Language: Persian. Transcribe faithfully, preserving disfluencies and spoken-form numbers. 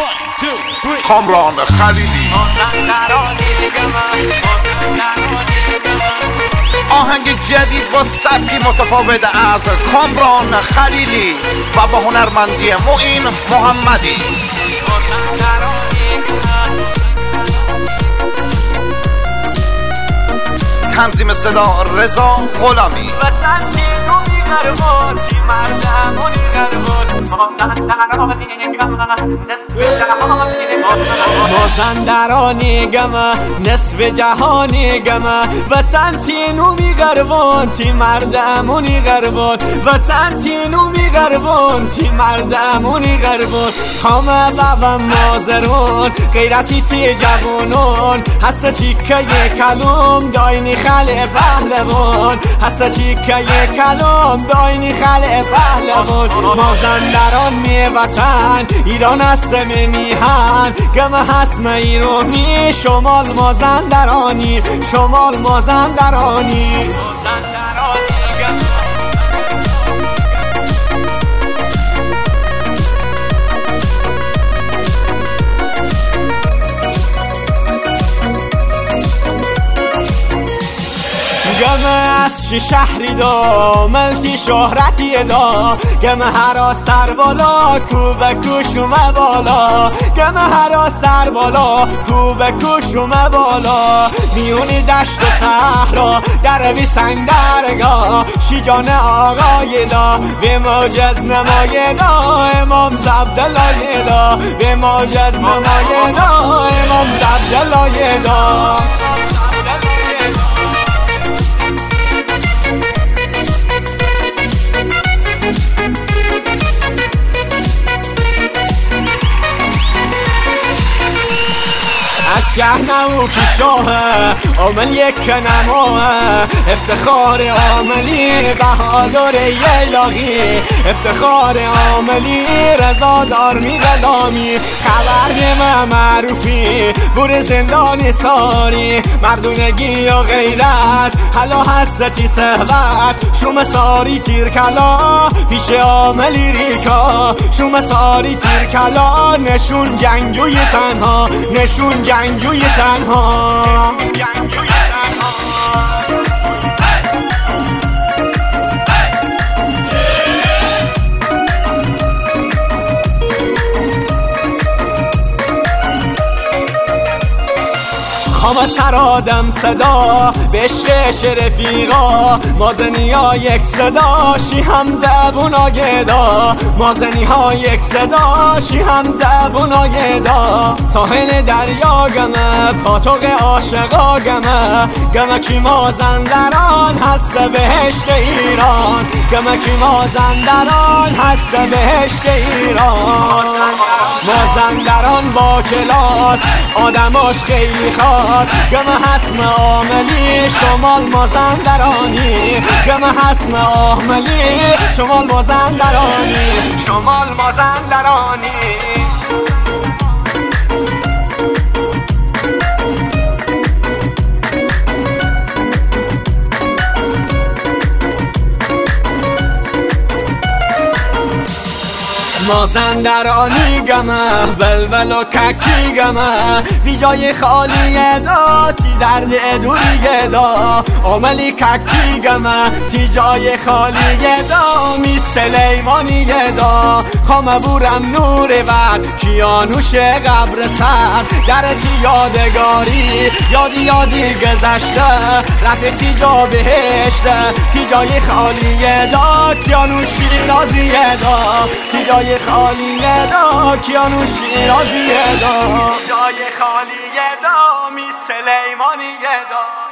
کامران خلیلی. آهنگ جدید با سبکی متفاوت از کامران خلیلی و با هنرمندی معین محمدی. تنظیم صدا رضا غلامی. مازندرانی گمه نصف جهانی گمه وطن تینو میگربون تی مردمونی گربون وطن تینو میگربون تی مردمونی گربون خامه بابا مازرون غیرتی تی جوانون حستی که یک کلوم داینی خاله پهلوان حستی که یک کلوم داینی خاله پهلوان مازندران می وطن ایران است می میهن گم هست ایرانی شمال مازندرانی شمال مازندرانی گمه از چی شهری دا ملتی شهرتی دا گمه هرا سر بالا کوبه کشومه بالا گمه هرا سر بالا کوبه کشومه بالا میونی دشت و صحرا در بی سنگرگاه شیجان آقای دا به موجز نمای دا امام زبدالای دا به موجز نمای دا امام زبدالای دا از شهنو کی شاهه عامل یک نماه افتخار عاملی بهادر یلاغی افتخار عاملی رضادار می غلامی خبر ما معروفی بور زندانی ساری مردونگی و غیرت حالا حستی صحبت شوم ساری تیر کلا پیش عاملی ریکا شوم ساری تیر کلا نشون جنگجوی تنها نشون جنگجوی تنها جنگجوی تنها خام سر آدم صدا به عشق رفیقا مازنی ها یک صدا شی هم زبونا گدا مازنی ها یک صدا شی هم زبونا گدا ساحل دریا گمه پاتوق عاشقا گمه گمه کی مازندران هست بهشت ایران گمه کی مازندران هست بهشت ایران مازندران با کلاس آدماش خیلی خاص گمه حسم عاملی شمال مازندرانی گمه حسم عاملی شمال مازندرانی شمال مازندرانی مازندرانی گمه بلبل و ککی گمه بی جای خالی دا تی درد دوری گدا عاملی ککی گمه تی جای خالی دا می سلیمانی گدا خامه بورم نور بر کیانوش قبر سر در تی یادگاری یادی یادی گذشته رفتی جا بهشته تی جای خالی دا کیانوشی رازی دا تی جای خالی دا کیانوشی رازی دا جای خالی دا می سلیمانی دا